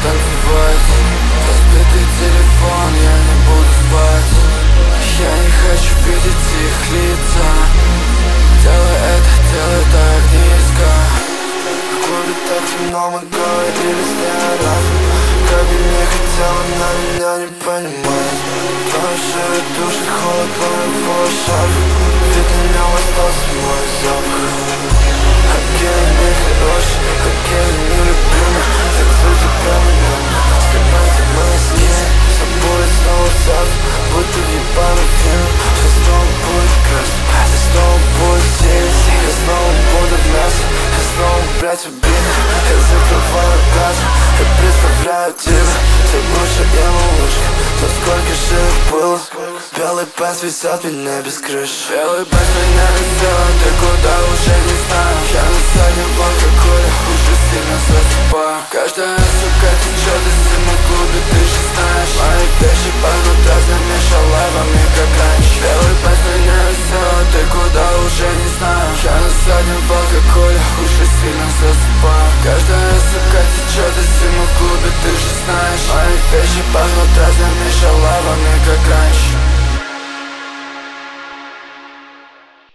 танцевать. Разбитый телефон, я не буду спать. Я не хочу видеть их лица. Делай это, делай так низко. В клубе так темно, мы говорили с ней о разном. Как бы не хотела, она меня не понимает. Твои шеи душит холод твоего шарфа. Ведь на нем остался мой запах. Окей, не хороший, окей, не любимый. Так сути прямо на мне. Снимайте маски, все будет снова завтра. Будто в ебаном фильме. Все снова будет красно, все снова будет синий. Я снова буду в мясе, я снова, блядь, убит. Я закрываю глаза и представляю тебя. Ты лучше, я лучше, но сколько же их было. Белый пес везет меня без крыши. Белый пес меня везет, ты куда уже не знаю. Я на заднем алкоголе, уже сильно засыпаю. Каждая сука течет из зимы в клубе, ты же знаешь. Мои вещи пахнут разными шалавами, как раньше. Белый пес меня везет, ты куда уже не знаю. Я на заднем алкоголе, уже сильно засыпаю. Каждая сука течет из зимы в клубе, ты же знаешь. Мои вещи пахнут разными шалавами, как раньше.